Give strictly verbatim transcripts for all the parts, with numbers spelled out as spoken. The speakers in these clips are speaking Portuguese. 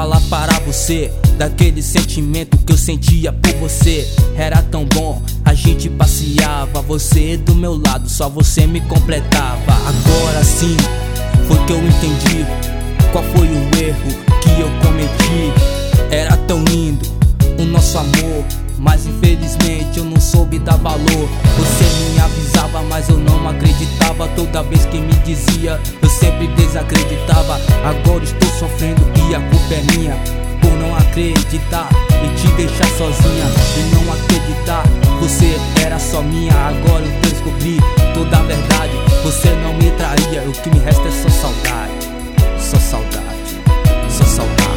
falar para você daquele sentimento que eu sentia por você. Era tão bom, a gente passeava, você do meu lado, só você me completava. Agora sim, foi que eu entendi qual foi o erro que eu cometi. Era tão lindo o nosso amor, mas infelizmente eu não soube dar valor. Você me avisava, mas eu não acreditava. Toda vez que me dizia, eu sempre desacreditava. Agora estou sofrendo e a culpa é minha, por não acreditar e te deixar sozinha. E não acreditar, você era só minha. Agora eu descobri toda a verdade, você não me traía. O que me resta é só saudade, só saudade, só saudade.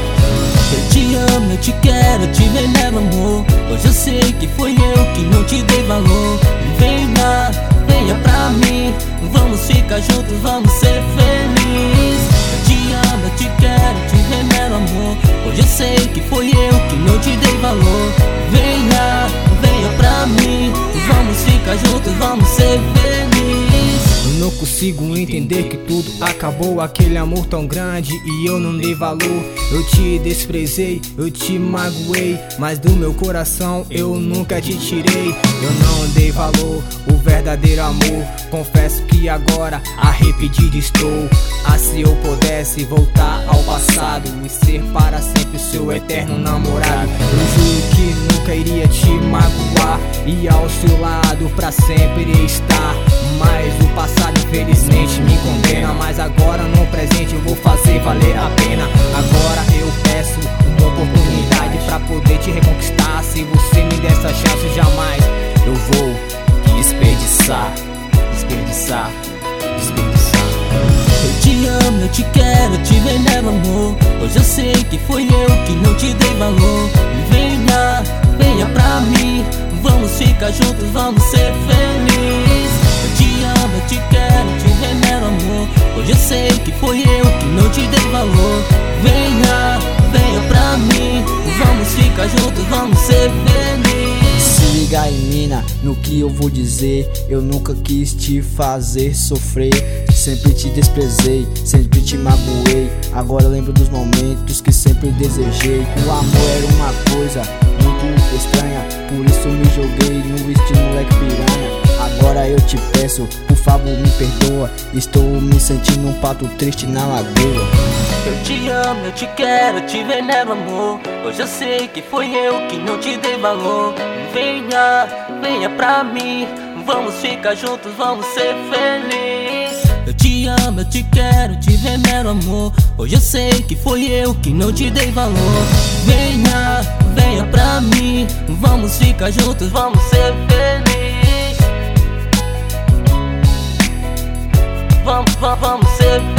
Eu te amo, eu te quero, eu te venero, amor. Hoje eu sei que foi eu que não te dei valor. Venha, venha pra mim, vamos ficar juntos, vamos ser felizes. Eu te amo, eu te quero, eu te venero, amor. Hoje eu sei que foi eu que não te dei valor. Venha, venha pra mim, vamos ficar juntos, vamos ser felizes. Eu não consigo entender que tudo acabou, aquele amor tão grande e eu não dei valor. Eu te desprezei, eu te magoei, mas do meu coração eu nunca te tirei. Eu não dei valor, o verdadeiro amor. Confesso que agora arrependido estou. Ah, se eu pudesse voltar ao passado e ser para sempre o seu eterno namorado. Eu juro que nunca iria te magoar e ao seu lado pra sempre estar. Mas o passado infelizmente me condena, mas agora no presente eu vou fazer valer a pena. Agora eu peço uma oportunidade pra poder te reconquistar. Se você me der essa chance, jamais eu vou desperdiçar, desperdiçar, desperdiçar. Eu te amo, eu te quero, eu te venero, amor. Hoje eu sei que foi eu que não te dei valor. Venha, venha pra mim, vamos ficar juntos, vamos ser felizes. Eu te amo, eu te quero, eu te venero, amor. Hoje eu sei que foi eu que não te dei valor. Venha, venha pra mim, vamos ficar juntos, vamos ser felizes. Se liga aí, mina, no que eu vou dizer. Eu nunca quis te fazer sofrer, sempre te desprezei, sempre te magoei. Agora eu lembro dos momentos que sempre desejei. O amor era uma coisa muito estranha, por isso me joguei no estilo moleque piranha. Agora eu te peço, por favor me perdoa, estou me sentindo um pato triste na lagoa. Eu te amo, eu te quero, eu te venero, amor. Hoje eu sei que foi eu que não te dei valor. Venha, venha pra mim, vamos ficar juntos, vamos ser felizes. Eu te amo, eu te quero, eu te venero, amor. Hoje eu sei que foi eu que não te dei valor. Venha, venha pra mim, vamos ficar juntos, vamos ser felizes. Vamos, vamos, vamos ser felizes.